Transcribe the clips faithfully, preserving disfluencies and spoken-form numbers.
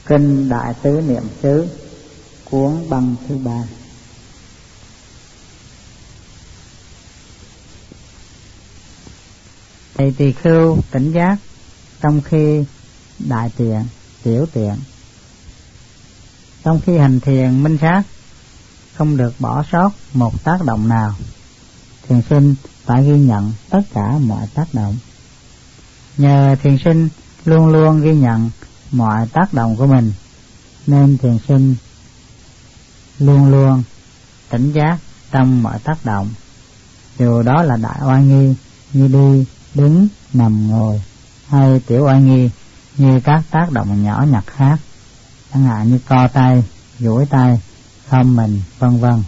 Kinh Đại Tứ Niệm Xứ, cuốn băng thứ ba. Thầy tỳ khưu tỉnh giác trong khi đại tiện, tiểu tiện. Trong khi hành thiền minh sát, không được bỏ sót một tác động nào. Thiền sinh phải ghi nhận tất cả mọi tác động. Nhờ thiền sinh luôn luôn ghi nhận mọi tác động của mình, nên thiền sinh luôn luôn tỉnh giác trong mọi tác động, dù đó là đại oai nghi như đi, đứng, nằm, ngồi, hay tiểu oai nghi như các tác động nhỏ nhặt khác, chẳng hạn như co tay, duỗi tay, khom mình, vân vân.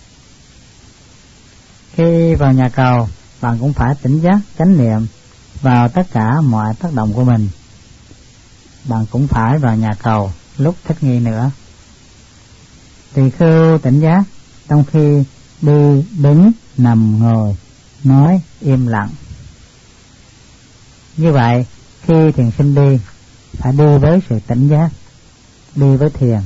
Khi vào nhà cầu, bạn cũng phải tỉnh giác chánh niệm vào tất cả mọi tác động của mình. Bạn cũng phải vào nhà cầu lúc thích nghi nữa. Tỳ khưu tỉnh giác trong khi đi, đứng, nằm, ngồi, nói, im lặng. Như vậy, khi thiền sinh đi, phải đi với sự tỉnh giác, đi với thiền.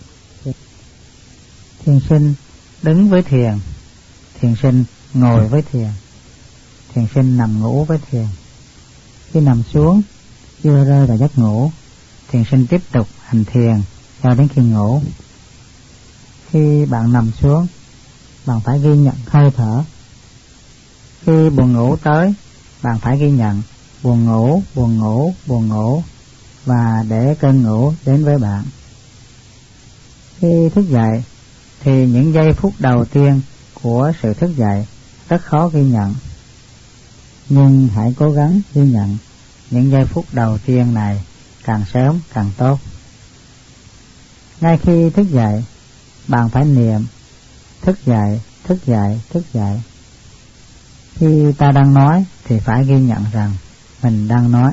Thiền sinh đứng với thiền, thiền sinh ngồi với thiền, thiền sinh nằm ngủ với thiền. Khi nằm xuống, chưa rơi vào giấc ngủ, thiền sinh tiếp tục hành thiền cho đến khi ngủ. Khi bạn nằm xuống, bạn phải ghi nhận hơi thở. Khi buồn ngủ tới, bạn phải ghi nhận buồn ngủ, buồn ngủ, buồn ngủ, và để cơn ngủ đến với bạn. Khi thức dậy, thì những giây phút đầu tiên của sự thức dậy rất khó ghi nhận. Nhưng hãy cố gắng ghi nhận những giây phút đầu tiên này, càng sớm càng tốt. Ngay khi thức dậy, bạn phải niệm thức dậy, thức dậy, thức dậy. Khi ta đang nói thì phải ghi nhận rằng mình đang nói.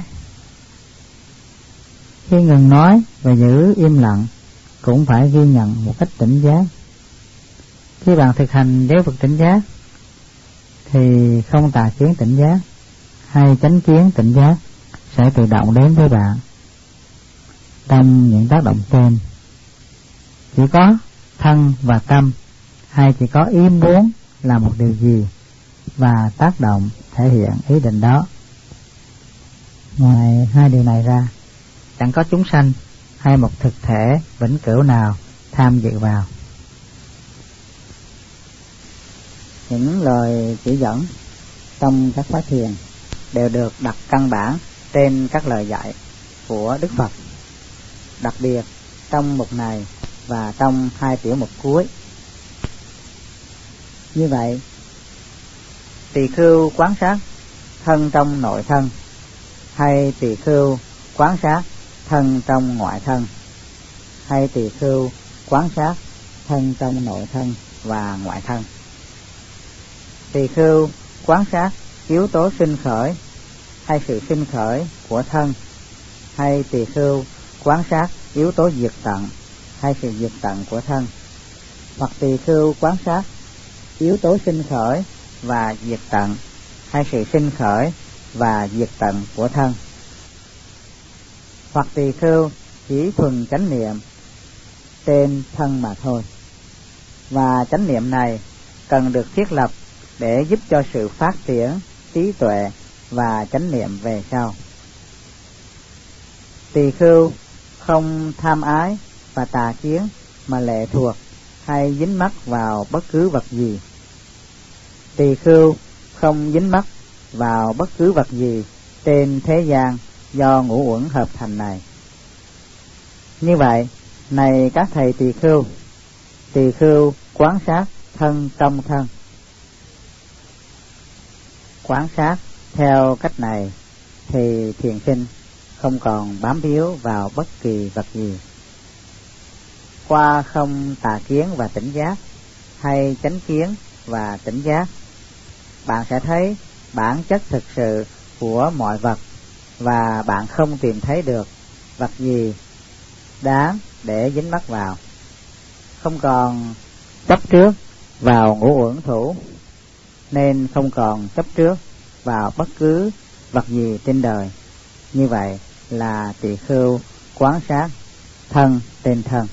Khi ngừng nói và giữ im lặng cũng phải ghi nhận một cách tỉnh giác. Khi bạn thực hành giáo Phật tỉnh giác thì không tà kiến tỉnh giác hay chánh kiến tỉnh giác sẽ tự động đến với bạn. Trong những tác động trên, chỉ có thân và tâm, hay chỉ có ý muốn là một điều gì và tác động thể hiện ý định đó. Ngoài hai điều này ra, chẳng có chúng sanh hay một thực thể vĩnh cửu nào tham dự vào. Những lời chỉ dẫn trong các khóa thiền đều được đặt căn bản trên các lời dạy của Đức Phật, đặc biệt trong mục này và trong hai tiểu mục cuối. Như vậy, tỳ khưu quán sát thân trong nội thân, hay tỳ khưu quán sát thân trong ngoại thân, hay tỳ khưu quán sát thân trong nội thân và ngoại thân. Tỳ khưu quán sát yếu tố sinh khởi hay sự sinh khởi của thân, hay tỳ khưu quán sát yếu tố diệt tận hay sự diệt tận của thân, hoặc tỳ khưu quán sát yếu tố sinh khởi và diệt tận hay sự sinh khởi và diệt tận của thân, hoặc tỳ khưu chỉ thuần chánh niệm trên thân mà thôi. Và chánh niệm này cần được thiết lập để giúp cho sự phát triển trí tuệ và chánh niệm về sau. Tỳ khưu không tham ái và tà kiến mà lệ thuộc hay dính mắc vào bất cứ vật gì. Tỳ khưu không dính mắc vào bất cứ vật gì trên thế gian do ngũ uẩn hợp thành này. Như vậy, này các thầy tỳ khưu, tỳ khưu quán sát thân trong thân. Quán sát theo cách này thì thiền sinh không còn bám víu vào bất kỳ vật gì. Qua không tà kiến và tỉnh giác, hay chánh kiến và tỉnh giác, bạn sẽ thấy bản chất thực sự của mọi vật, và bạn không tìm thấy được vật gì đáng để dính mắc vào. Không còn chấp trước vào ngũ uẩn thủ, nên không còn chấp trước vào bất cứ vật gì trên đời. Như vậy là tỳ khưu quán sát thân tên thân.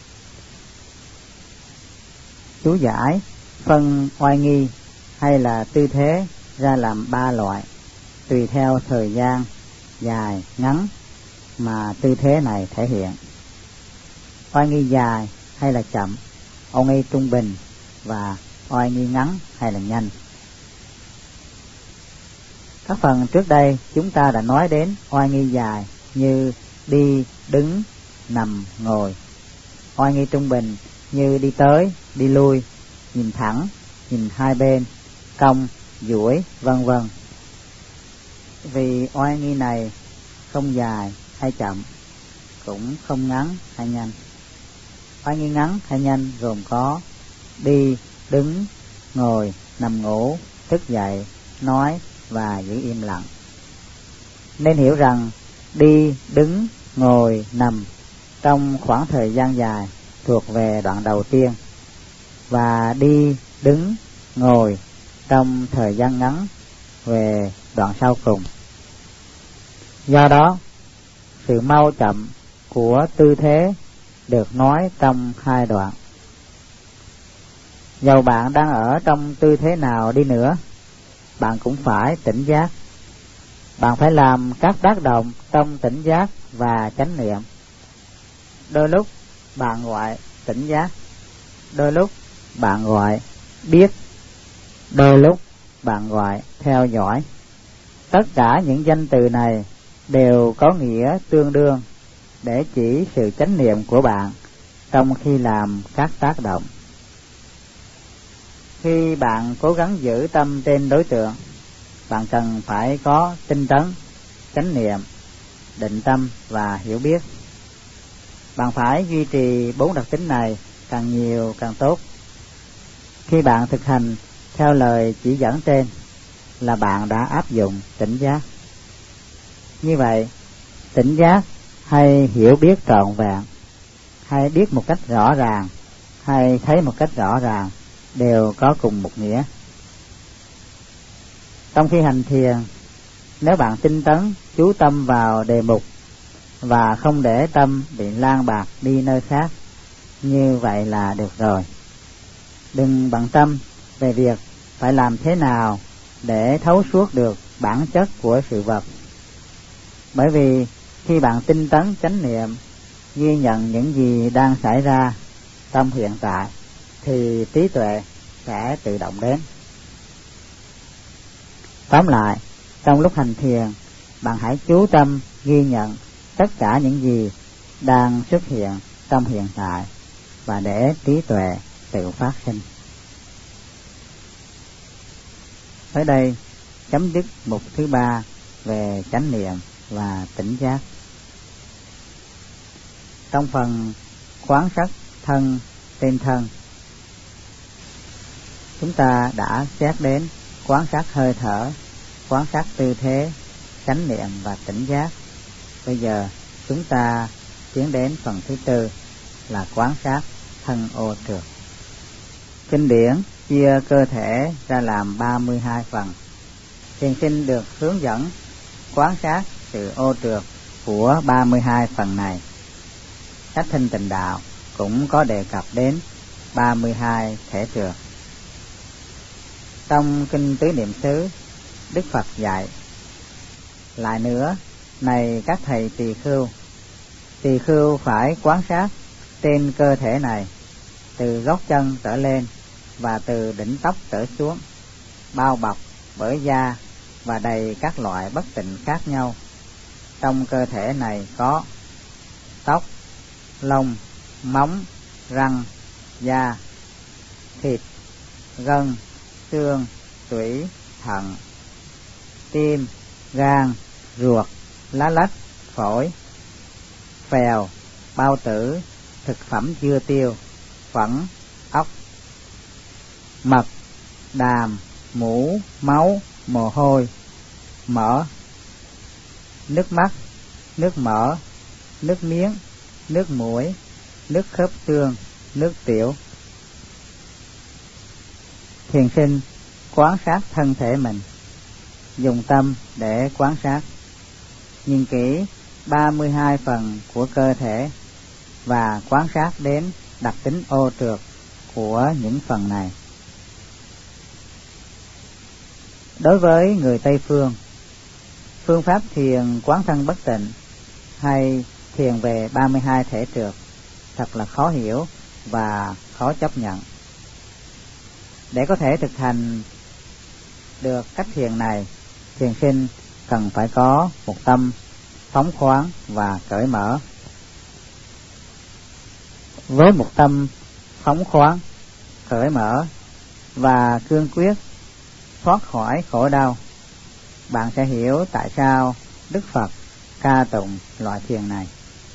Chú giải phân oai nghi hay là tư thế ra làm ba loại, tùy theo thời gian dài ngắn mà tư thế này thể hiện. Oai nghi dài hay là chậm, oai nghi trung bình và oai nghi ngắn hay là nhanh. Các phần trước đây chúng ta đã nói đến oai nghi dài như đi, đứng, nằm, ngồi. Oai nghi trung bình như đi tới, đi lui, nhìn thẳng, nhìn hai bên, cong, duỗi, vân vân. Vì oai nghi này không dài hay chậm, cũng không ngắn hay nhanh. Oai nghi ngắn hay nhanh gồm có đi, đứng, ngồi, nằm ngủ, thức dậy, nói và giữ im lặng. Nên hiểu rằng đi, đứng, ngồi, nằm trong khoảng thời gian dài thuộc về đoạn đầu tiên, và đi, đứng, ngồi trong thời gian ngắn về đoạn sau cùng. Do đó, sự mau chậm của tư thế được nói trong hai đoạn. Dầu bạn đang ở trong tư thế nào đi nữa, bạn cũng phải tỉnh giác. Bạn phải làm các tác động trong tỉnh giác và chánh niệm. Đôi lúc bạn gọi tỉnh giác, đôi lúc bạn gọi biết, đôi lúc bạn gọi theo dõi. Tất cả những danh từ này đều có nghĩa tương đương để chỉ sự chánh niệm của bạn trong khi làm các tác động. Khi bạn cố gắng giữ tâm trên đối tượng, bạn cần phải có tinh tấn, chánh niệm, định tâm và hiểu biết. Bạn phải duy trì bốn đặc tính này càng nhiều càng tốt. Khi bạn thực hành theo lời chỉ dẫn trên là bạn đã áp dụng tỉnh giác. Như vậy, tỉnh giác hay hiểu biết trọn vẹn, hay biết một cách rõ ràng, hay thấy một cách rõ ràng đều có cùng một nghĩa. Trong khi hành thiền, nếu bạn tinh tấn chú tâm vào đề mục và không để tâm bị lang bạc đi nơi khác, như vậy là được rồi. Đừng bận tâm về việc phải làm thế nào để thấu suốt được bản chất của sự vật. Bởi vì khi bạn tinh tấn chánh niệm, ghi nhận những gì đang xảy ra trong hiện tại, thì trí tuệ sẽ tự động đến. Tóm lại, trong lúc hành thiền, bạn hãy chú tâm ghi nhận tất cả những gì đang xuất hiện trong hiện tại và để trí tuệ tự phát sinh. Ở đây chấm dứt mục thứ ba về chánh niệm và tỉnh giác. Trong phần quán sát thân tên thân, chúng ta đã xét đến quán sát hơi thở, quán sát tư thế, chánh niệm và tỉnh giác. Bây giờ chúng ta tiến đến phần thứ tư là quán sát thân ô trượt. Kinh điển chia cơ thể ra làm ba mươi hai phần. Thiền sinh được hướng dẫn quán sát sự ô trượt của ba mươi hai phần này. Sách Thanh Tịnh Đạo cũng có đề cập đến ba mươi hai thể trượt. Trong kinh Tứ Niệm xứ, Đức Phật dạy: lại nữa, này các thầy tỳ khưu, tỳ khưu phải quán sát trên cơ thể này, từ gót chân trở lên và từ đỉnh tóc trở xuống, bao bọc bởi da và đầy các loại bất tịnh khác nhau. Trong cơ thể này có tóc, lông, móng, răng, da, thịt, gân, xương, tủy, thận, tim, gan, ruột, lá lách, phổi, phèo, bao tử, thực phẩm chưa tiêu, phẫn, ốc, mật, đàm, mũ, máu, mồ hôi, mỡ, nước mắt, nước mỡ, nước miếng, nước mũi, nước khớp xương, nước tiểu. Thiền sinh quán sát thân thể mình, dùng tâm để quán sát, nhìn kỹ ba mươi hai phần của cơ thể, và quan sát đến đặc tính ô trượt của những phần này. Đối với người Tây Phương, phương pháp thiền quán thân bất tịnh hay thiền về ba mươi hai thể trượt thật là khó hiểu và khó chấp nhận. Để có thể thực hành được cách thiền này, thiền sinh cần phải có một tâm phóng khoáng và cởi mở. Với một tâm phóng khoáng, cởi mở và cương quyết thoát khỏi khổ đau, bạn sẽ hiểu tại sao Đức Phật ca tụng loại thiền này.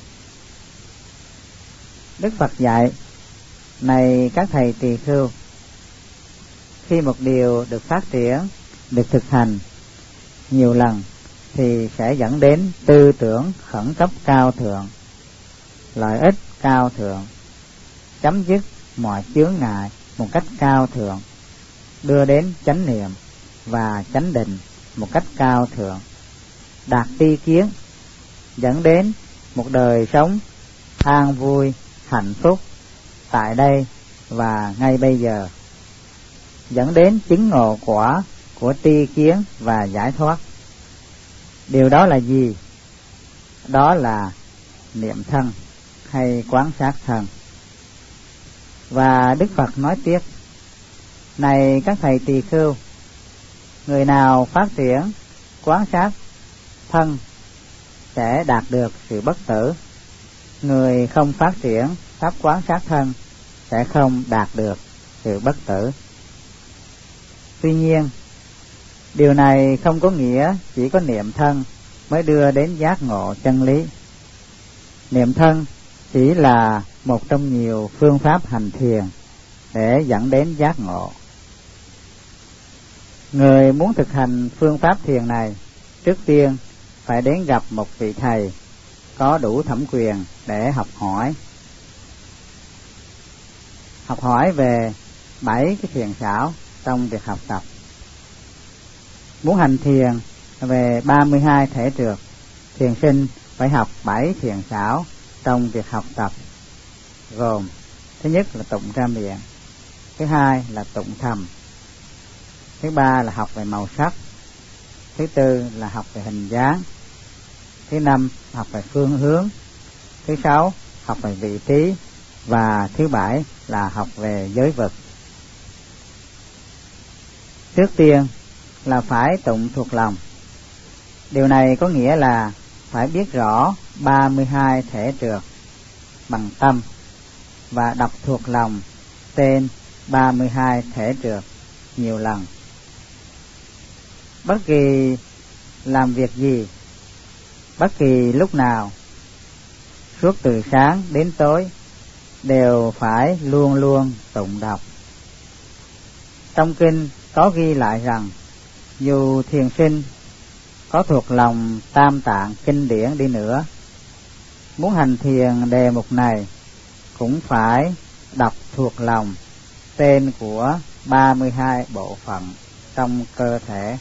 Đức Phật dạy: này các thầy tỳ khưu, khi một điều được phát triển, được thực hành nhiều lần thì sẽ dẫn đến tư tưởng khẩn cấp cao thượng, lợi ích cao thượng, chấm dứt mọi chướng ngại một cách cao thượng, đưa đến chánh niệm và chánh định một cách cao thượng, đạt tri kiến, dẫn đến một đời sống an vui, hạnh phúc tại đây và ngay bây giờ, dẫn đến chứng ngộ quả của tri kiến và giải thoát. Điều đó là gì? Đó là niệm thân hay quán sát thân. Và Đức Phật nói tiếp: này các thầy tỳ khưu, người nào phát triển quán sát thân sẽ đạt được sự bất tử, người không phát triển pháp quán sát thân sẽ không đạt được sự bất tử. Tuy nhiên, điều này không có nghĩa chỉ có niệm thân mới đưa đến giác ngộ chân lý. Niệm thân chỉ là một trong nhiều phương pháp hành thiền để dẫn đến giác ngộ. Người muốn thực hành phương pháp thiền này, trước tiên phải đến gặp một vị thầy có đủ thẩm quyền để học hỏi. Học hỏi về bảy cái thiền xảo trong việc học tập. Muốn hành thiền về ba mươi hai thể trượt, thiền sinh phải học bảy thiền xảo trong việc học tập, gồm: thứ nhất là tụng ra miệng, thứ hai là tụng thầm, thứ ba là học về màu sắc, thứ tư là học về hình dáng, thứ năm học về phương hướng, thứ sáu học về vị trí, và thứ bảy là học về giới vực. Trước tiên là phải tụng thuộc lòng. Điều này có nghĩa là phải biết rõ ba mươi hai thể trượt bằng tâm và đọc thuộc lòng tên ba mươi hai thể trượt nhiều lần. Bất kỳ làm việc gì, bất kỳ lúc nào, suốt từ sáng đến tối, đều phải luôn luôn tụng đọc. Trong kinh có ghi lại rằng dù thiền sinh có thuộc lòng tam tạng kinh điển đi nữa, muốn hành thiền đề mục này cũng phải đọc thuộc lòng tên của ba mươi hai bộ phận trong cơ thể.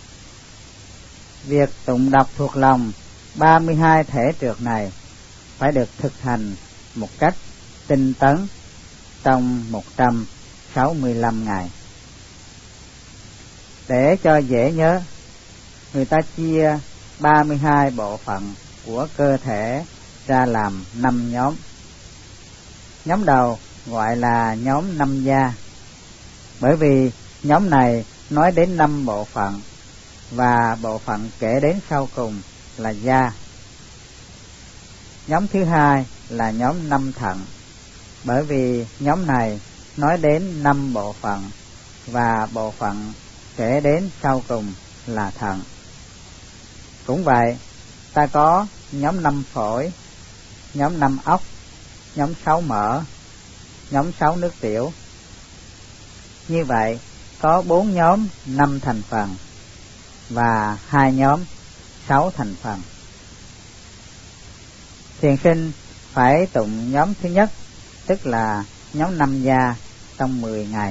Việc tụng đọc thuộc lòng ba mươi hai thể trượt này phải được thực hành một cách tinh tấn trong một trăm sáu mươi lăm ngày. Để cho dễ nhớ, người ta chia ba mươi hai bộ phận của cơ thể ra làm năm nhóm. Nhóm đầu gọi là nhóm năm da, bởi vì nhóm này nói đến năm bộ phận và bộ phận kể đến sau cùng là da. Nhóm thứ hai là nhóm năm thận, bởi vì nhóm này nói đến năm bộ phận và bộ phận kể đến sau cùng là thận. Cũng vậy, ta có nhóm năm phổi, nhóm năm ốc, nhóm sáu mỡ, nhóm sáu nước tiểu. Như vậy, có bốn nhóm năm thành phần và hai nhóm sáu thành phần. Thiền sinh phải tụng nhóm thứ nhất, tức là nhóm năm da, trong mười ngày.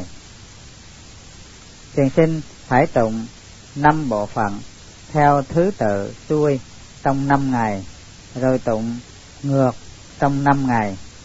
Thiền sinh phải tụng năm bộ phận theo thứ tự xuôi trong năm ngày, rồi tụng ngược trong năm ngày,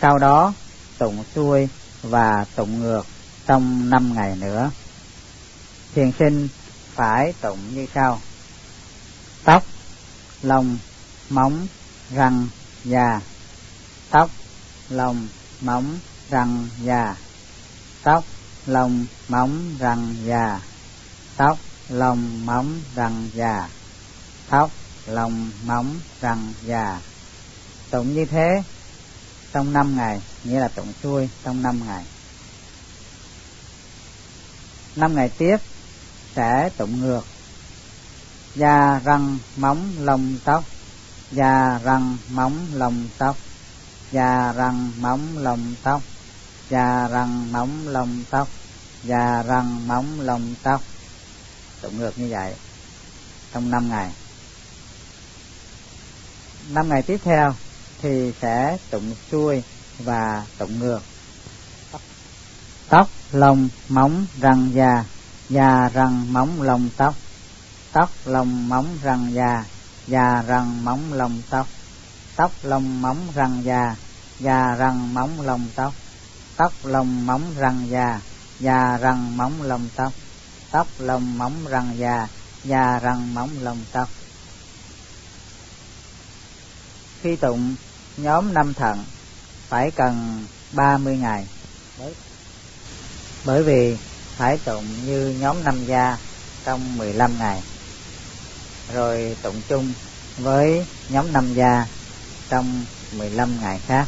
Sau đó tụng xuôi và tụng ngược trong năm ngày nữa. Thiền sinh phải tụng như sau: tóc, lông, móng, răng, da. Tóc, lông, móng, răng, da. Tóc, lông, móng, răng, da. Tóc, lông, móng, răng, da. Tóc, lông, móng, răng, da. Tụng như thế trong năm ngày, nghĩa là tụng xuôi trong năm ngày. Năm ngày tiếp sẽ tụng ngược: da, răng, móng, lông, tóc. Da, răng, móng, lông, tóc. Da, răng, móng, lông, tóc. Da, răng, móng, lông, tóc. Da, răng, móng, lông, tóc. Tụng ngược như vậy trong năm ngày. Năm ngày tiếp theo thì sẽ tụng xuôi và tụng ngược: tóc, lông, móng, răng, da. Da, răng, móng, lông, tóc. Tóc, lông, móng, răng, da. Da, răng, móng, lông, tóc. Tóc, lông, móng, răng, da. Da, răng, móng, lông, tóc. Tóc, lông, móng, răng, da. Da, răng, móng, lông, tóc. Tóc, lông, móng, răng, da. Da, răng, móng, lông, tóc. Khi tụng nhóm năm thận phải cần ba mươi ngày, bởi vì phải tụng như nhóm năm da trong mười lăm ngày, rồi tụng chung với nhóm năm da trong mười lăm ngày khác.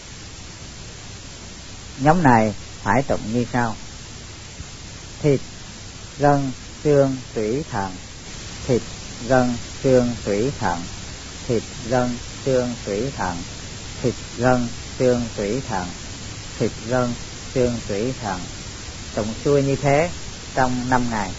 Nhóm này phải tụng như sau: thịt, gân, xương, tủy, thận. Thịt, gân, xương, tủy, thận. Thịt, gân, xương, tủy, thận. Thịt, gân, xương, tủy, thận. Thịt, gân, xương, tủy, thận. Tụng xuôi như thế trong năm ngày.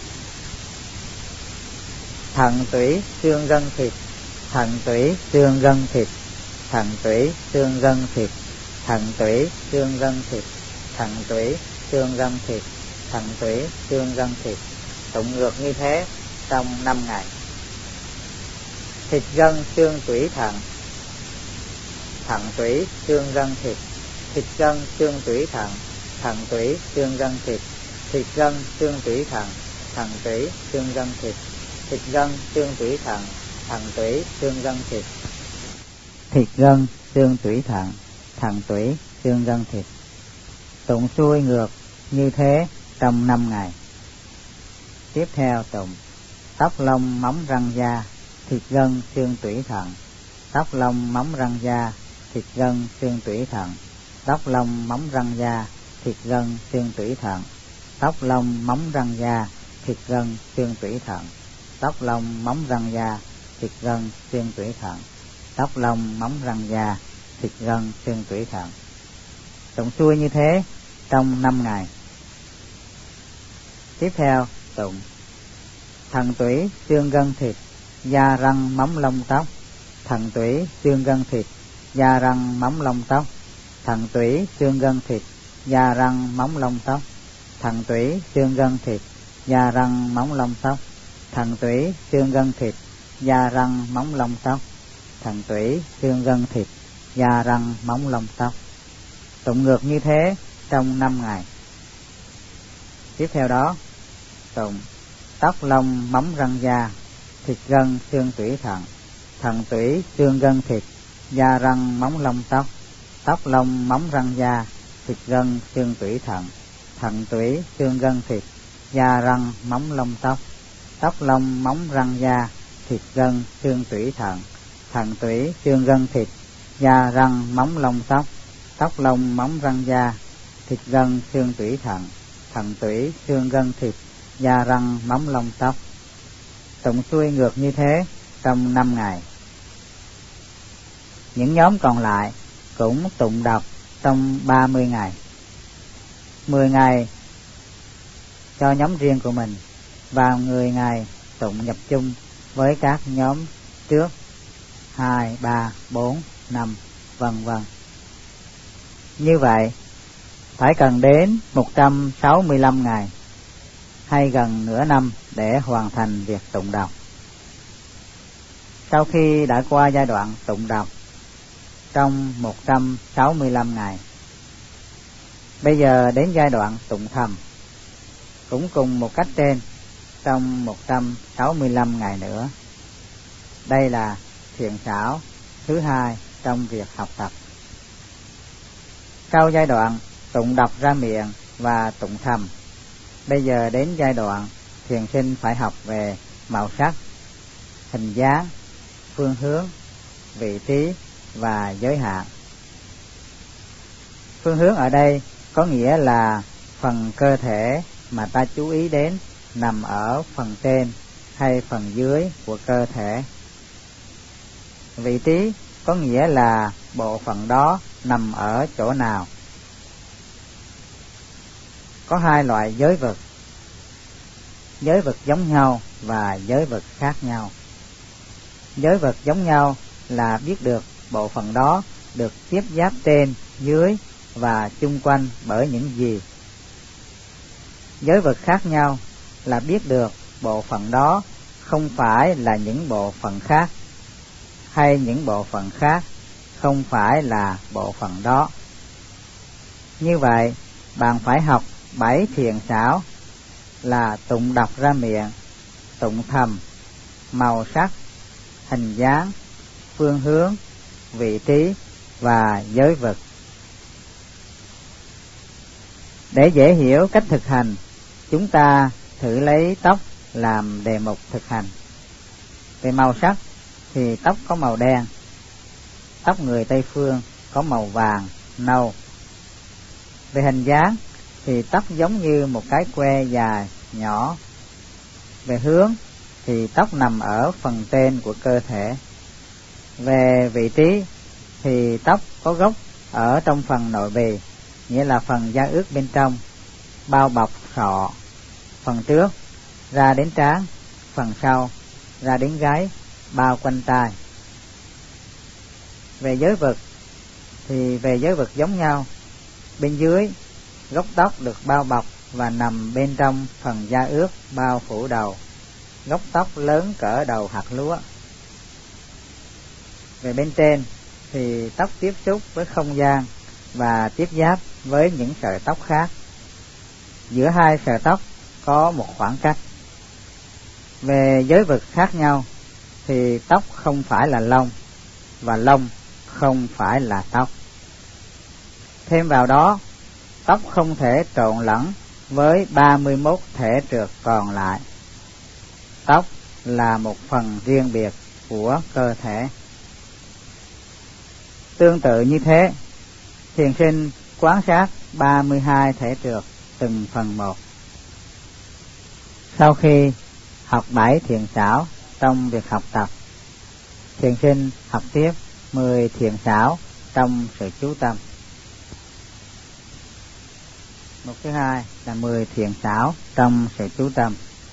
Thận, tủy, xương, gân, thịt. Thận, tủy, xương, gân, thịt. Thận, tủy, xương, gân, thịt. Thận, tủy, xương, gân, thịt. Thận, tủy, xương, gân, thịt. Thận, tủy, xương, gân, thịt. Tụng ngược như thế trong năm ngày. Thịt, gân, xương, tủy, thận. Thận, tủy, xương, gân, thịt. Thịt, gân, xương, tủy, thận. Thận, tủy, xương, gân, thịt. Thịt, gân, xương, tủy, thận. Thận, tủy, xương, gân, thịt. Thịt, gân, xương, tủy, thận. Thận, tủy, xương, gân, thịt. Thịt, gân, xương, tủy, thận. Thận, tủy, xương, gân, thịt. Tụng xuôi ngược như thế trong năm ngày. Tiếp theo tụng tóc, lông, móng, răng, da. Thịt, gân, xương, tủy, thận. Tóc, lông, móng, răng, da. Thịt, gân, xương, tủy, thận. Tóc, lông, móng, răng, da. Thịt, gân, xương, tủy, thận. Tóc, lông, móng, răng, da. Thịt, gân, xương, tủy, thận. Tóc, lông, móng, răng, da. Thịt, gân, xương, tủy, thận. Tóc, lông, móng, răng, da. Thịt, gân, xương, tủy, thận. Tụng xuôi như thế trong năm ngày. Tiếp theo tụng thận, tủy, xương, gân, thịt. Da, răng, móng, lông, tóc. Thận, tủy, xương, gân, thịt. Da, răng, móng, lông, tóc. Thận, tủy, xương, gân, thịt. Da, răng, móng, lông, tóc. Thận, tủy, xương, gân, thịt. Da, răng, móng, lông, tóc. Thận, tủy, xương, gân, thịt. Da, răng, móng, lông, tóc. Thận, tủy, xương, gân, thịt. Da, răng, móng, lông, tóc. Tụng ngược như thế trong năm ngày. Tiếp theo đó tụng tóc, lông, móng, răng, da. Thịt, gân, xương, tủy, thận. Thận, tủy, xương, gân, thịt. Da, răng, móng, lông, tóc. Tóc, lông, móng, răng, da. Thịt, gân, xương, tủy, thận. Thận, tủy, xương, gân, thịt. Da, răng, móng, lông, tóc. Tóc, lông, móng, răng, da. Thịt, gân, xương, tủy, thận. Thận, tủy, xương, gân, thịt. Da, răng, móng, lông, tóc. Tóc, lông, móng, răng, da. Thịt, gân, xương, tủy, thận. Thận, tủy, xương, gân, thịt. Da, răng, móng, lông, tóc. Tụng xuôi ngược như thế trong năm ngày. Những nhóm còn lại cũng tụng đọc trong ba mươi ngày. Mười ngày cho nhóm riêng của mình, và mười ngày tụng nhập chung với các nhóm trước, hai, ba, bốn, năm, vân vân. Như vậy phải cần đến một trăm sáu mươi lăm ngày hay gần nửa năm để hoàn thành việc tụng đọc. Sau khi đã qua giai đoạn tụng đọc trong một trăm sáu mươi lăm ngày. Bây giờ đến giai đoạn tụng thầm, cũng cùng một cách trên, trong một trăm sáu mươi lăm ngày nữa. Đây là thiện xảo thứ hai trong việc học tập. Sau giai đoạn tụng đọc ra miệng và tụng thầm, bây giờ đến giai đoạn thiền sinh phải học về màu sắc, hình dáng, phương hướng, vị trí và giới hạn. Phương hướng ở đây có nghĩa là phần cơ thể mà ta chú ý đến nằm ở phần trên hay phần dưới của cơ thể. Vị trí có nghĩa là bộ phận đó nằm ở chỗ nào. Có hai loại giới vực, giới vực giống nhau và giới vực khác nhau. Giới vực giống nhau là biết được bộ phận đó được tiếp giáp trên, dưới và chung quanh bởi những gì. Giới vực khác nhau là biết được bộ phận đó không phải là những bộ phận khác, hay những bộ phận khác không phải là bộ phận đó. Như vậy, bạn phải học bảy thiền xảo là tụng đọc ra miệng, tụng thầm, màu sắc, hình dáng, phương hướng, vị trí và giới vực. Để dễ hiểu cách thực hành, chúng ta thử lấy tóc làm đề mục thực hành. Về màu sắc thì tóc có màu đen, tóc người Tây Phương có màu vàng, nâu. Về hình dáng thì tóc giống như một cái que dài, nhỏ. Về hướng thì tóc nằm ở phần trên của cơ thể. Về vị trí thì tóc có gốc ở trong phần nội bì, nghĩa là phần da ướt bên trong, bao bọc sọ, phần trước ra đến trán, phần sau ra đến gáy, bao quanh tai. Về giới vực thì về giới vực giống nhau. Bên dưới, gốc tóc được bao bọc và nằm bên trong phần da ướt bao phủ đầu. Gốc tóc lớn cỡ đầu hạt lúa. Về bên trên thì tóc tiếp xúc với không gian và tiếp giáp với những sợi tóc khác. Giữa hai sợi tóc có một khoảng cách. Về giới vực khác nhau thì tóc không phải là lông và lông không phải là tóc. Thêm vào đó, tóc không thể trộn lẫn với ba mươi mốt thể trượt còn lại. Tóc là một phần riêng biệt của cơ thể. Tương tự như thế, thiền sinh quan sát ba mươi hai thể trượt từng phần một. Sau khi học bảy thiền xảo trong việc học tập, thiền sinh học tiếp mười thiền xảo trong sự chú tâm. Mục thứ hai là mười thiền xảo trong sự chú tâm.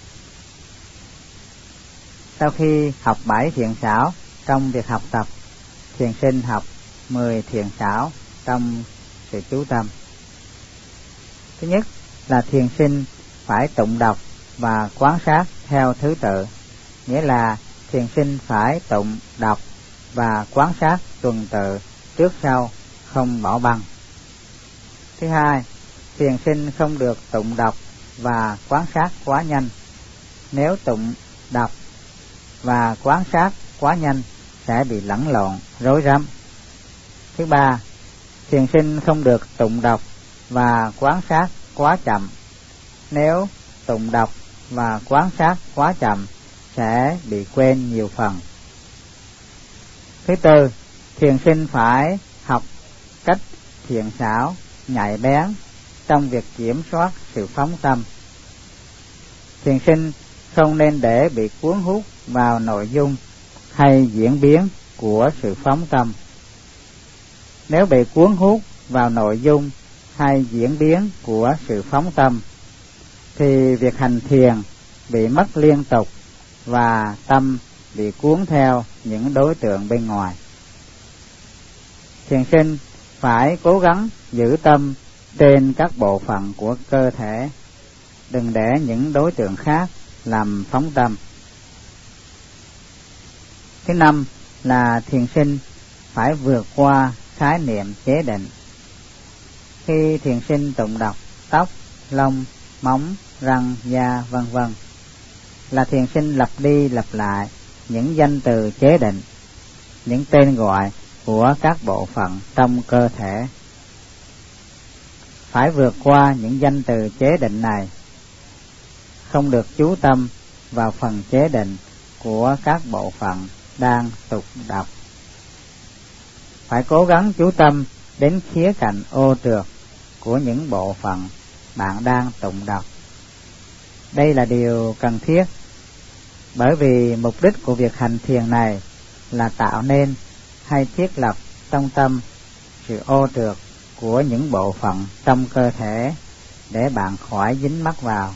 Sau khi học bảy thiền xảo trong việc học tập, thiền sinh học mười thiền xảo trong sự chú tâm. Thứ nhất là thiền sinh phải tụng đọc và quan sát theo thứ tự, nghĩa là thiền sinh phải tụng đọc và quan sát tuần tự trước sau, không bỏ băng. Thứ hai, thiền sinh không được tụng đọc và quan sát quá nhanh. Nếu tụng đọc và quan sát quá nhanh sẽ bị lẫn lộn, rối rắm. Thứ ba, thiền sinh không được tụng đọc và quan sát quá chậm. Nếu tụng đọc và quan sát quá chậm sẽ bị quên nhiều phần. Thứ tư, thiền sinh phải học cách thiện xảo, nhạy bén trong việc kiểm soát sự phóng tâm. Thiền sinh không nên để bị cuốn hút vào nội dung hay diễn biến của sự phóng tâm. Nếu bị cuốn hút vào nội dung hay diễn biến của sự phóng tâm, thì việc hành thiền bị mất liên tục và tâm bị cuốn theo những đối tượng bên ngoài. Thiền sinh phải cố gắng giữ tâm trên các bộ phận của cơ thể, đừng để những đối tượng khác làm phóng tâm. Thứ năm là thiền sinh phải vượt qua khái niệm chế định. Khi thiền sinh tụng đọc tóc, lông, móng, răng, da vân vân là thiền sinh lặp đi lặp lại những danh từ chế định, những tên gọi của các bộ phận trong cơ thể. Phải vượt qua những danh từ chế định này, không được chú tâm vào phần chế định của các bộ phận đang tụng đọc. Phải cố gắng chú tâm đến khía cạnh ô trượt của những bộ phận bạn đang tụng đọc. Đây là điều cần thiết, bởi vì mục đích của việc hành thiền này là tạo nên hay thiết lập trong tâm sự ô trượt của những bộ phận trong cơ thể để bạn khỏi dính mắc vào.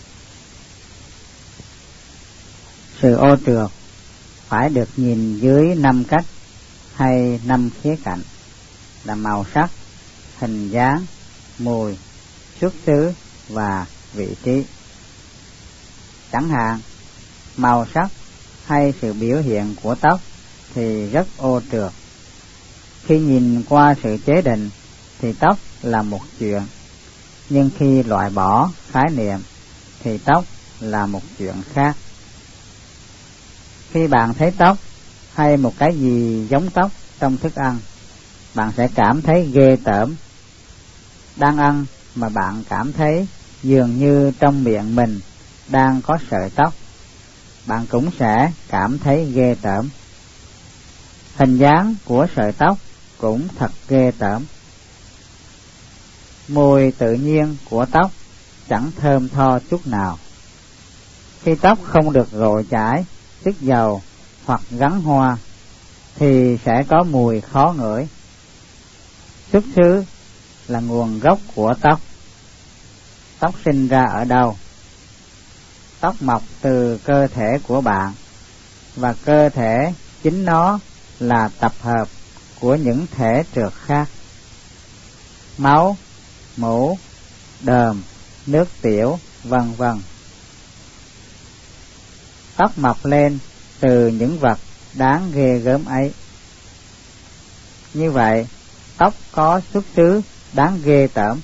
Sự ô trượt phải được nhìn dưới năm cách hay năm khía cạnh là màu sắc, hình dáng, mùi, xuất xứ và vị trí. Chẳng hạn, màu sắc hay sự biểu hiện của tóc thì rất ô trượt. Khi nhìn qua sự chế định thì tóc là một chuyện, nhưng khi loại bỏ khái niệm thì tóc là một chuyện khác. Khi bạn thấy tóc hay một cái gì giống tóc trong thức ăn, bạn sẽ cảm thấy ghê tởm. Đang ăn mà bạn cảm thấy dường như trong miệng mình đang có sợi tóc, bạn cũng sẽ cảm thấy ghê tởm. Hình dáng của sợi tóc cũng thật ghê tởm. Mùi tự nhiên của tóc chẳng thơm tho chút nào. Khi tóc không được gội chải, xức dầu hoặc gắn hoa thì sẽ có mùi khó ngửi. Xuất xứ là nguồn gốc của tóc. Tóc sinh ra ở đâu? Tóc mọc từ cơ thể của bạn, và cơ thể chính nó là tập hợp của những thể trượt khác: máu, mũ, đờm, nước tiểu, vân vân. Tóc mọc lên từ những vật đáng ghê gớm ấy. Như vậy, tóc có xuất xứ đáng ghê tởm.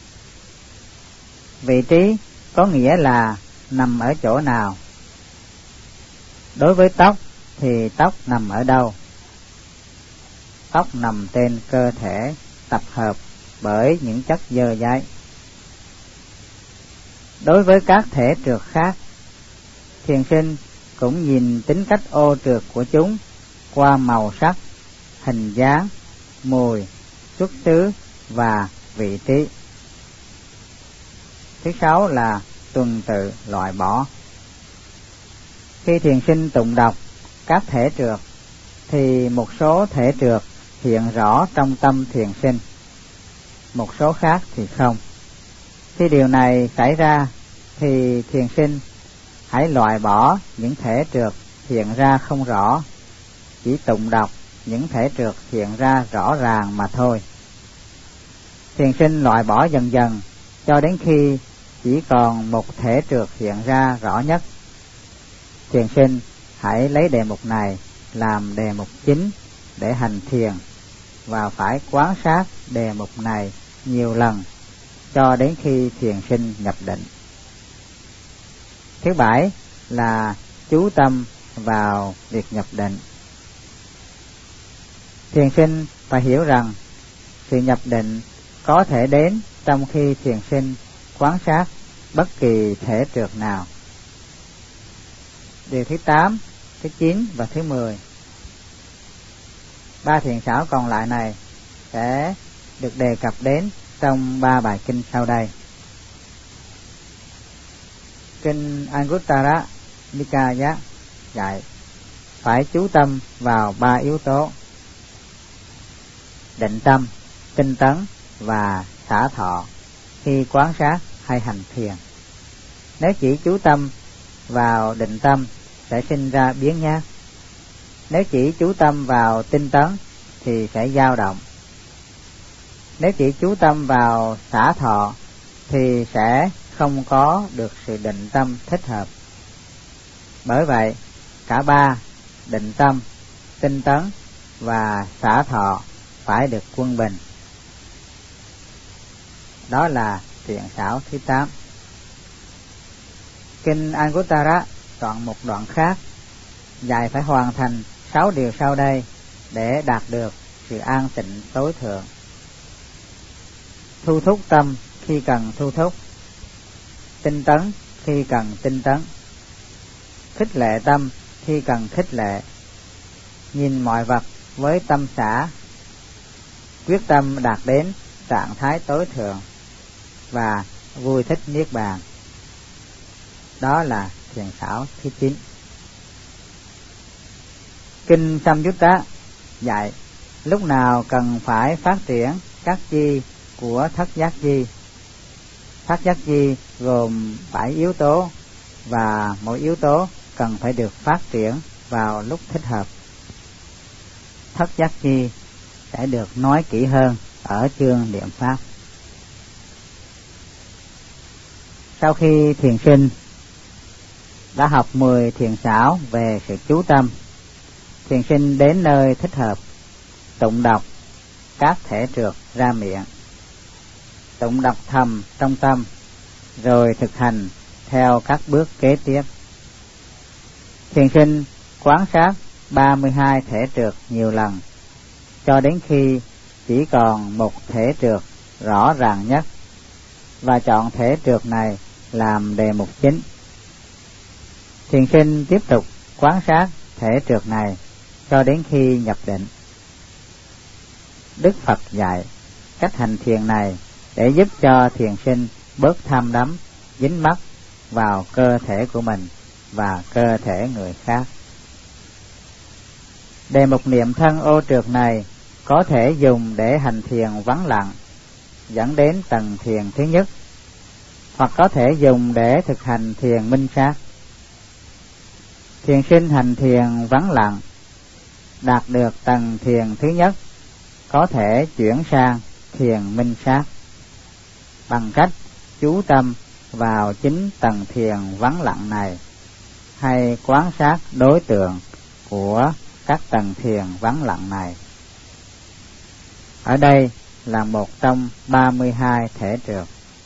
Vị trí có nghĩa là nằm ở chỗ nào. Đối với tóc thì tóc nằm ở đâu? Tóc nằm trên cơ thể tập hợp bởi những chất dơ dáy. Đối với các thể trượt khác, thiền sinh cũng nhìn tính cách ô trượt của chúng qua màu sắc, hình dáng, mùi, xuất xứ và vị trí. Thứ sáu là tuần tự loại bỏ. Khi thiền sinh tụng đọc các thể trượt thì một số thể trượt hiện rõ trong tâm thiền sinh, một số khác thì không. Khi điều này xảy ra thì thiền sinh hãy loại bỏ những thể trượt hiện ra không rõ, chỉ tụng đọc những thể trượt hiện ra rõ ràng mà thôi. Thiền sinh loại bỏ dần dần cho đến khi chỉ còn một thể trượt hiện ra rõ nhất. Thiền sinh hãy lấy đề mục này làm đề mục chính để hành thiền, và phải quan sát đề mục này nhiều lần cho đến khi thiền sinh nhập định. Thứ bảy là chú tâm vào việc nhập định. Thiền sinh phải hiểu rằng sự nhập định có thể đến trong khi thiền sinh quan sát bất kỳ thể trượt nào. Điều thứ tám, thứ chín và thứ mười. Ba thiền xảo còn lại này sẽ được đề cập đến trong ba bài kinh sau đây. Kinh Anguttara Nikaya dạy phải chú tâm vào ba yếu tố: định tâm, tinh tấn và xả thọ khi quán sát hay hành thiền. Nếu chỉ chú tâm vào định tâm sẽ sinh ra biến nhát. Nếu chỉ chú tâm vào tinh tấn thì sẽ dao động. Nếu chỉ chú tâm vào xả thọ thì sẽ không có được sự định tâm thích hợp. Bởi vậy, cả ba, định tâm, tinh tấn và xả thọ phải được quân bình. Đó là thiện xảo thứ tám. Kinh Anguttara chọn một đoạn khác dạy phải hoàn thành sáu điều sau đây để đạt được sự an tịnh tối thượng. Thu thúc tâm khi cần thu thúc, tinh tấn khi cần tinh tấn, khích lệ tâm khi cần khích lệ, nhìn mọi vật với tâm xả, quyết tâm đạt đến trạng thái tối thượng và vui thích niết bàn. Đó là thiện xảo thứ chín. Kinh Samyutta dạy lúc nào cần phải phát triển các chi của thất giác chi. Thất giác chi gồm bảy yếu tố và mỗi yếu tố cần phải được phát triển vào lúc thích hợp. Thất giác chi sẽ được nói kỹ hơn ở chương niệm pháp. Sau khi thiền sinh đã học mười thiền xảo về sự chú tâm, thiền sinh đến nơi thích hợp, tụng đọc các thể trượt ra miệng, tụng đọc thầm trong tâm, rồi thực hành theo các bước kế tiếp. Thiền sinh quán sát ba mươi hai thể trượt nhiều lần, cho đến khi chỉ còn một thể trượt rõ ràng nhất, và chọn thể trượt này làm đề mục chính. Thiền sinh tiếp tục quán sát thể trượt này cho đến khi nhập định. Đức Phật dạy cách hành thiền này để giúp cho thiền sinh bớt tham đắm, dính mắc vào cơ thể của mình và cơ thể người khác. Đề mục niệm thân ô trượt này có thể dùng để hành thiền vắng lặng, dẫn đến tầng thiền thứ nhất, hoặc có thể dùng để thực hành thiền minh sát. Thiền sinh hành thiền vắng lặng, đạt được tầng thiền thứ nhất, có thể chuyển sang thiền minh sát bằng cách chú tâm vào chính tầng thiền vắng lặng này, hay quan sát đối tượng của các tầng thiền vắng lặng này. Ở đây là một trong ba mươi hai thể trượt.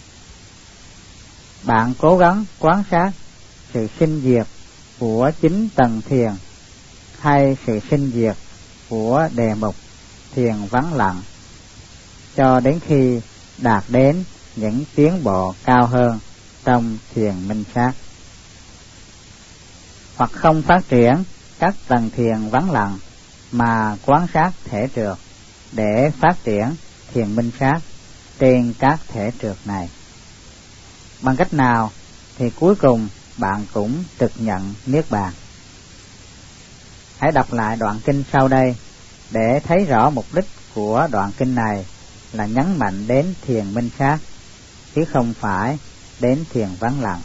Bạn cố gắng quan sát sự sinh diệt của chính tầng thiền hay sự sinh diệt của đề mục thiền vắng lặng, cho đến khi đạt đến những tiến bộ cao hơn trong thiền minh sát. Hoặc không phát triển các tầng thiền vắng lặng mà quan sát thể trượt để phát triển thiền minh sát trên các thể trượt này. Bằng cách nào thì cuối cùng bạn cũng thực nhận niết bàn. Hãy đọc lại đoạn kinh sau đây để thấy rõ mục đích của đoạn kinh này là nhấn mạnh đến thiền minh sát, chứ không phải đến thiền vắng lặng.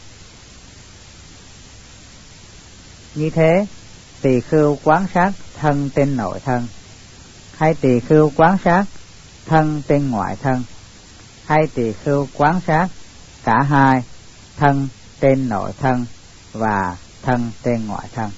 Như thế, tỳ khưu quán sát thân trên nội thân, hay tỳ khưu quán sát thân trên ngoại thân, hay tỳ khưu quán sát cả hai, thân trên nội thân và thân trên ngoại thân.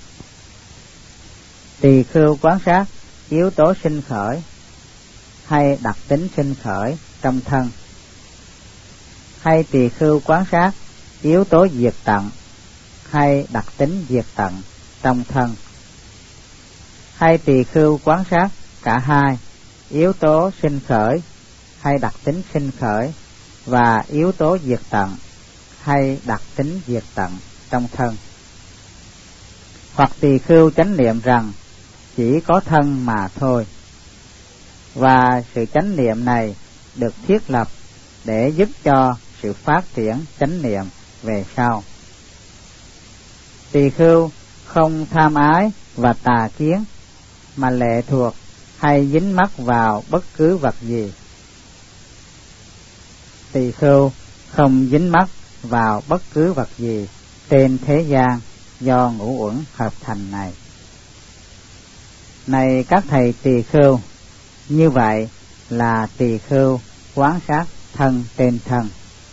Tỳ khưu quán sát yếu tố sinh khởi hay đặc tính sinh khởi trong thân, hay tỳ khưu quán sát yếu tố diệt tận hay đặc tính diệt tận trong thân, hay tỳ khưu quán sát cả hai, yếu tố sinh khởi hay đặc tính sinh khởi và yếu tố diệt tận hay đặc tính diệt tận trong thân. Hoặc tỳ khưu chánh niệm rằng chỉ có thân mà thôi, và sự chánh niệm này được thiết lập để giúp cho sự phát triển chánh niệm về sau. Tỳ khưu không tham ái và tà kiến mà lệ thuộc hay dính mắc vào bất cứ vật gì. Tỳ khưu không dính mắc vào bất cứ vật gì trên thế gian do ngũ uẩn hợp thành này. Này các thầy tỳ khưu, như vậy là tỳ khưu quán sát thân trên thân.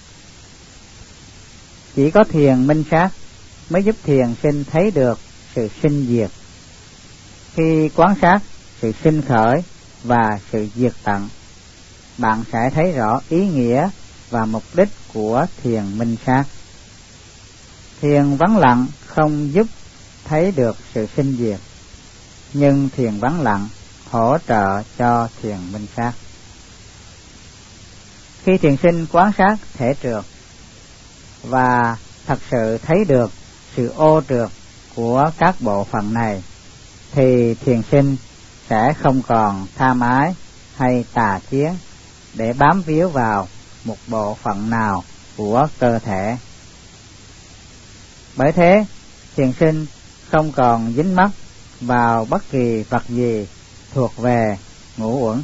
Chỉ có thiền minh sát mới giúp thiền sinh thấy được sự sinh diệt. Khi quán sát sự sinh khởi và sự diệt tận, bạn sẽ thấy rõ ý nghĩa và mục đích của thiền minh sát. Thiền vắng lặng không giúp thấy được sự sinh diệt, nhưng thiền vắng lặng hỗ trợ cho thiền minh sát. Khi thiền sinh quán sát thể trượt và thật sự thấy được sự ô trượt của các bộ phận này, thì thiền sinh sẽ không còn tham ái hay tà kiến để bám víu vào một bộ phận nào của cơ thể. Bởi thế, thiền sinh không còn dính mắc vào bất kỳ vật gì thuộc về ngũ uẩn.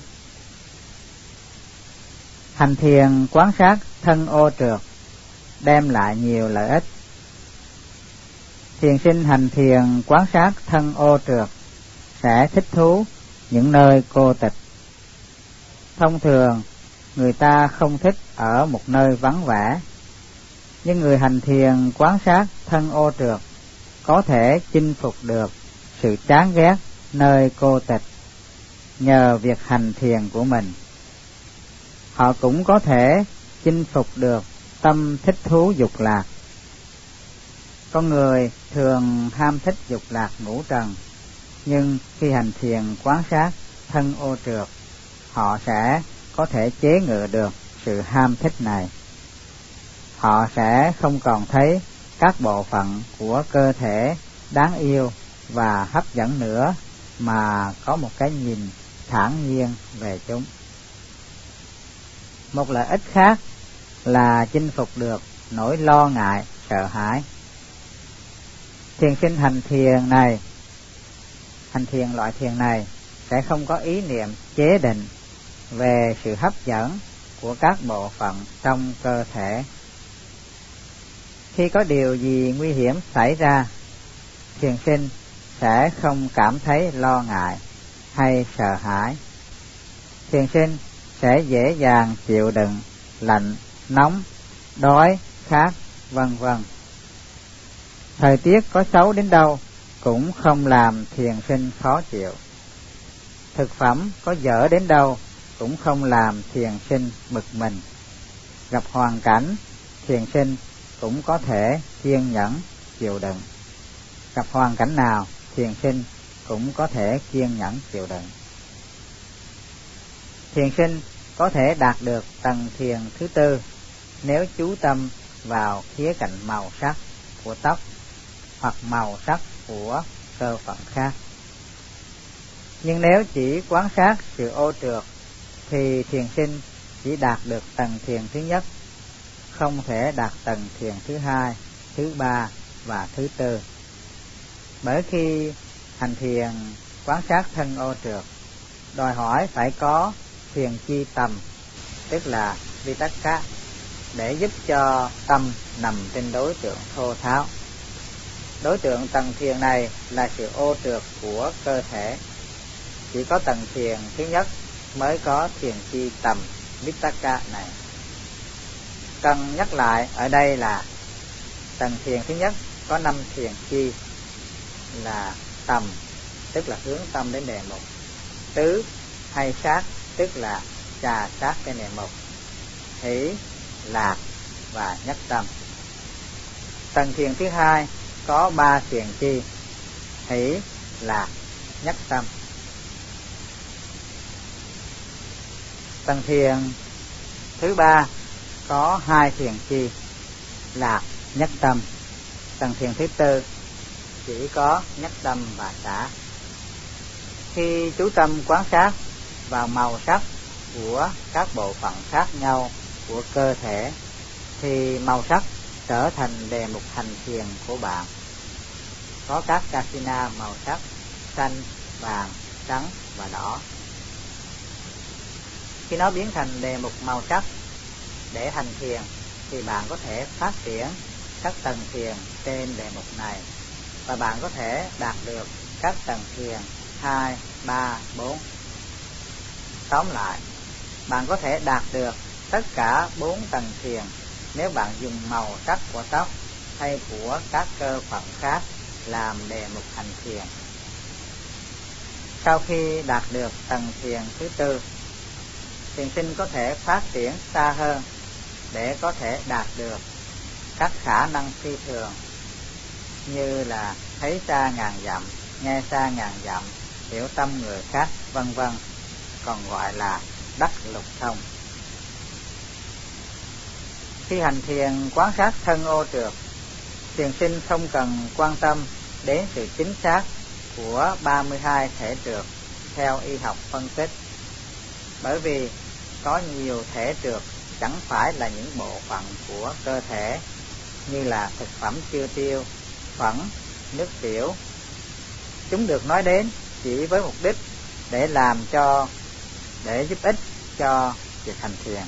Hành thiền quán sát thân ô trượt đem lại nhiều lợi ích. Thiền sinh hành thiền quán sát thân ô trượt sẽ thích thú những nơi cô tịch. Thông thường, người ta không thích ở một nơi vắng vẻ, nhưng người hành thiền quán sát thân ô trượt có thể chinh phục được sự chán ghét nơi cô tịch nhờ việc hành thiền của mình. Họ cũng có thể chinh phục được tâm thích thú dục lạc. Con người thường ham thích dục lạc ngũ trần, nhưng khi hành thiền quán sát thân ô trượt, họ sẽ có thể chế ngự được sự ham thích này. Họ sẽ không còn thấy các bộ phận của cơ thể đáng yêu và hấp dẫn nữa, mà có một cái nhìn thản nhiên về chúng. Một lợi ích khác là chinh phục được nỗi lo ngại, sợ hãi. Thiền sinh hành thiền này, hành thiền loại thiền này sẽ không có ý niệm chế định về sự hấp dẫn của các bộ phận trong cơ thể. Khi có điều gì nguy hiểm xảy ra, thiền sinh sẽ không cảm thấy lo ngại hay sợ hãi. Thiền sinh sẽ dễ dàng chịu đựng lạnh, nóng, đói, khát, vân vân. Thời tiết có xấu đến đâu cũng không làm thiền sinh khó chịu. Thực phẩm có dở đến đâu cũng không làm thiền sinh bực mình. Gặp hoàn cảnh, thiền sinh cũng có thể kiên nhẫn chịu đựng. Gặp hoàn cảnh nào, thiền sinh cũng có thể kiên nhẫn chịu đựng. Thiền sinh có thể đạt được tầng thiền thứ tư nếu chú tâm vào khía cạnh màu sắc của tóc hoặc màu sắc của cơ phận khác. Nhưng nếu chỉ quan sát sự ô trượt thì thiền sinh chỉ đạt được tầng thiền thứ nhất, không thể đạt tầng thiền thứ hai, thứ ba và thứ tư. Bởi khi hành thiền quan sát thân ô trượt đòi hỏi phải có thiền chi tầm, tức là vitakka, để giúp cho tâm nằm trên đối tượng thô tháo. Đối tượng tầng thiền này là sự ô trượt của cơ thể. Chỉ có tầng thiền thứ nhất mới có thiền chi tầm vitakka này. Cần nhắc lại ở đây là tầng thiền thứ nhất có năm thiền chi là tầm, tức là hướng tâm đến đề mục; tứ hay sát, tức là trà sát cái đề mục; hỷ, lạc và nhất tâm. Tầng thiền thứ hai có ba thiền chi: hỷ, lạc, nhất tâm. Tầng thiền thứ ba có hai thiền chi: lạc, nhất tâm. Tầng thiền thứ tư chỉ có nhất tâm và xả. Khi chú tâm quán sát vào màu sắc của các bộ phận khác nhau của cơ thể thì màu sắc trở thành đề mục hành thiền của bạn. Có các kasina màu sắc xanh, vàng, trắng và đỏ. Khi nó biến thành đề mục màu sắc để hành thiền thì bạn có thể phát triển các tầng thiền trên đề mục này, và bạn có thể đạt được các tầng thiền hai, ba, bốn. Tóm lại, bạn có thể đạt được tất cả bốn tầng thiền nếu bạn dùng màu sắc của tóc hay của các cơ phận khác làm đề mục hành thiền. Sau khi đạt được tầng thiền thứ tư, thiền sinh có thể phát triển xa hơn để có thể đạt được các khả năng phi thường như là thấy xa ngàn dặm, nghe xa ngàn dặm, hiểu tâm người khác, vân vân, còn gọi là đắc lục thông. Khi hành thiền quán sát thân ô trượt, thiền sinh không cần quan tâm đến sự chính xác của ba mươi hai thể trượt theo y học phân tích, bởi vì có nhiều thể trượt chẳng phải là những bộ phận của cơ thể như là thực phẩm chưa tiêu, phẫn, nước tiểu. Chúng được nói đến chỉ với mục đích để làm cho để giúp ích cho việc hành thiền.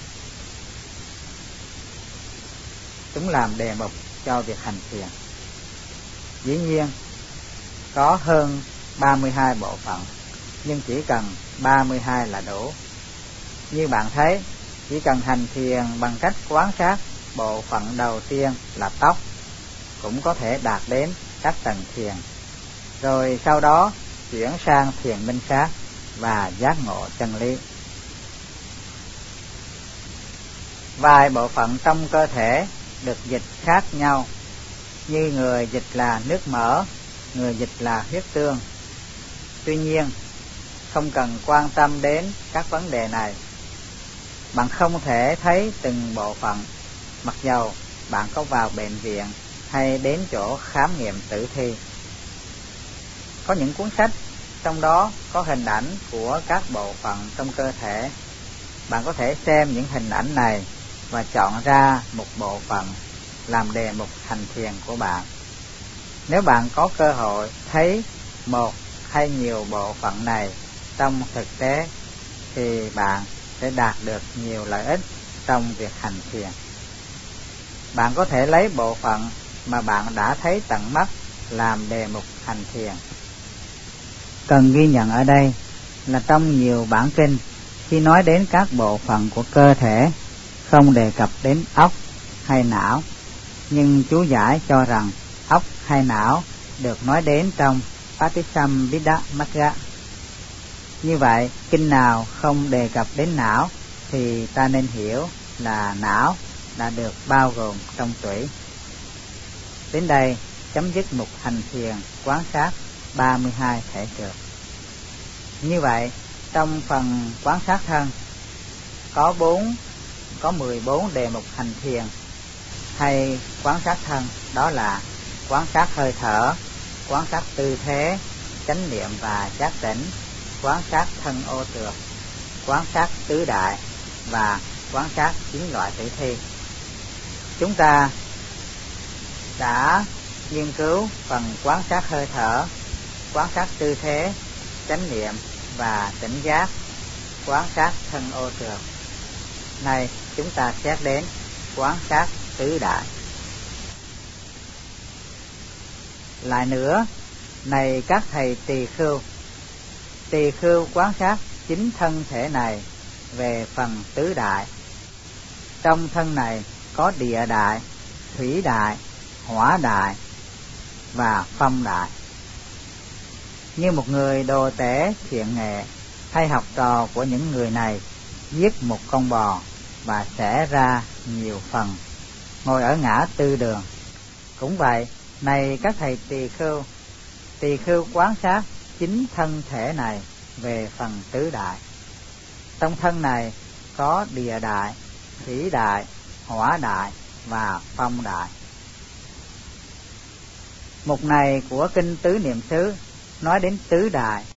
Chúng làm đề mục cho việc hành thiền. Dĩ nhiên có hơn ba mươi hai bộ phận, nhưng chỉ cần ba mươi hai là đủ. Như bạn thấy, chỉ cần hành thiền bằng cách quan sát bộ phận đầu tiên là tóc cũng có thể đạt đến các tầng thiền, rồi sau đó chuyển sang thiền minh sát và giác ngộ chân lý. Vài bộ phận trong cơ thể được dịch khác nhau, như người dịch là nước mỡ, người dịch là huyết tương. Tuy nhiên, không cần quan tâm đến các vấn đề này. Bạn không thể thấy từng bộ phận, mặc dầu bạn có vào bệnh viện hay đến chỗ khám nghiệm tử thi. Có những cuốn sách trong đó có hình ảnh của các bộ phận trong cơ thể. Bạn có thể xem những hình ảnh này và chọn ra một bộ phận làm đề mục hành thiền của bạn. Nếu bạn có cơ hội thấy một hay nhiều bộ phận này trong thực tế thì bạn sẽ đạt được nhiều lợi ích trong việc hành thiền. Bạn có thể lấy bộ phận mà bạn đã thấy tận mắt làm đề mục hành thiền. Cần ghi nhận ở đây là trong nhiều bản kinh, khi nói đến các bộ phận của cơ thể không đề cập đến óc hay não, nhưng chú giải cho rằng óc hay não được nói đến trong Patisambhida Magga. Như vậy, kinh nào không đề cập đến não thì ta nên hiểu là não đã được bao gồm trong tủy. Đến đây chấm dứt mục hành thiền quán sát ba mươi hai thể trượt. Như vậy, trong phần quán sát thân có bốn có mười bốn đề mục hành thiền hay quán sát thân, đó là quán sát hơi thở, quán sát tư thế, chánh niệm và giác tỉnh, quán sát thân ô trượt, quán sát tứ đại và quán sát chín loại tử thi. Chúng ta đã nghiên cứu phần quán sát hơi thở, quán sát tư thế, chánh niệm và tỉnh giác, quán sát thân ô trượt. Này chúng ta xét đến quán sát tứ đại. Lại nữa, này các thầy tỳ khưu, tỳ khưu quán sát chính thân thể này về phần tứ đại. Trong thân này có địa đại, thủy đại, hỏa đại và phong đại. Như một người đồ tể thiện nghệ hay học trò của những người này giết một con bò và xẻ ra nhiều phần, ngồi ở ngã tư đường. Cũng vậy, này các thầy tỳ khưu, tỳ khưu quán sát chính thân thể này về phần tứ đại. Trong thân này có địa đại, thủy đại, hỏa đại và phong đại. Mục này của kinh Tứ Niệm xứ nói đến tứ đại